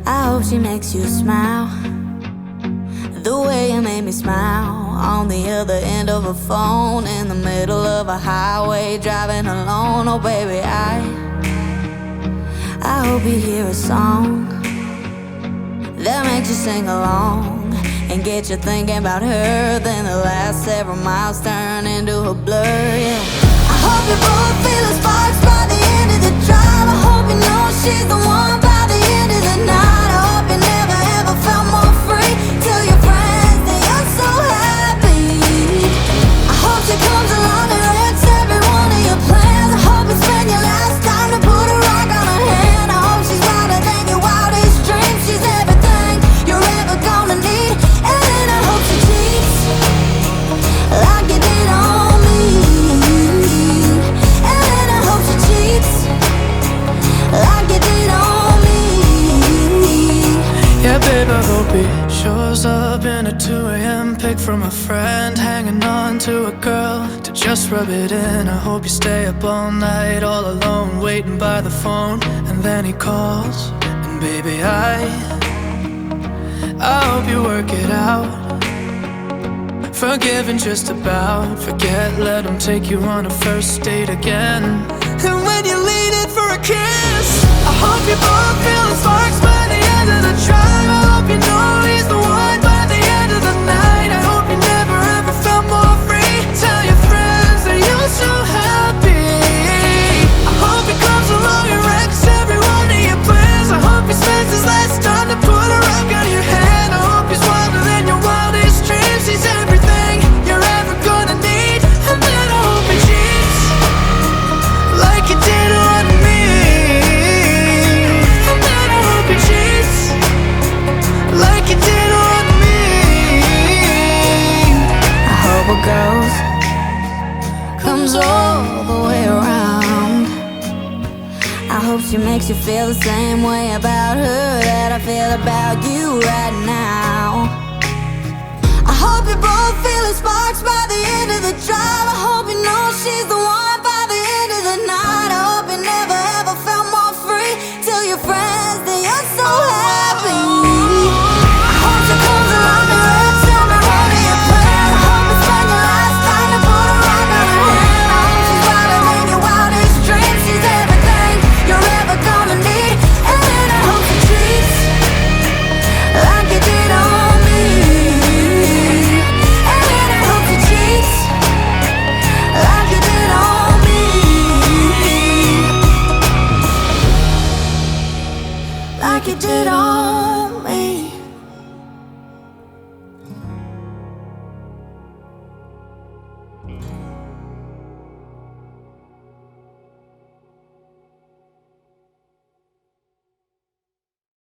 I hope she makes you smile the way you made me smile on the other end of a phone, in the middle of a highway, driving alone. Oh baby, I hope you hear a song that makes you sing along and get you thinking about her. Then the last several miles turn into a blur, yeah. I hope you both feel the sparks by the end of the drive. I hope you know she's the one by the end of the night. I hope you never ever felt more free. Tell your friends that you're so happy. I hope she comes along and wrecks every one of your plans. I hope you spend your last time to put a rock on her hand. I hope she's wilder than your wildest dreams. She's everything you're ever gonna need. And then I hope she cheats like you did on me. And then I hope she cheats like you did on me. Yeah, babe, I hope he shows up in a 2 a.m. pic from a friend, hanging on to a girl to just rub it in. I hope you stay up all night, all alone, waiting by the phone, and then he calls. And baby, I hope you work it out. Forgiven just about, forget, let him take you on a first date again. And when you lean in for a kiss, I hope you both feel the sparks by the end of the drive. I hope you know he's the one by the end of the night. I hope you never ever felt more free. Tell your friends that you're so happy. I hope he comes along and wrecks every one of your plans. I hope he spends his last time to put a rock on your hand. I hope he's wilder than your wildest dreams. He's everything you're ever gonna need. And then I hope he cheats like you did on me. And then I hope he cheats like you did on me. I hope a ghost comes all the way around. I hope she makes you feel the same way about her that I feel about you right now. I hope you both feel the sparks by the end of the drive. I hope you know she's the one by the end of the night. I hope you never ever felt more free. Tell your friends that you're so happy. I hope she comes along and wrecks every one of your plans. I hope you spend your last time to put a rock on her hand. I hope she's wilder than your wildest dreams. She's everything you're ever gonna need. And then I hope she treats like you did on me. And then I hope she cheats like you did on me. Like you did on me.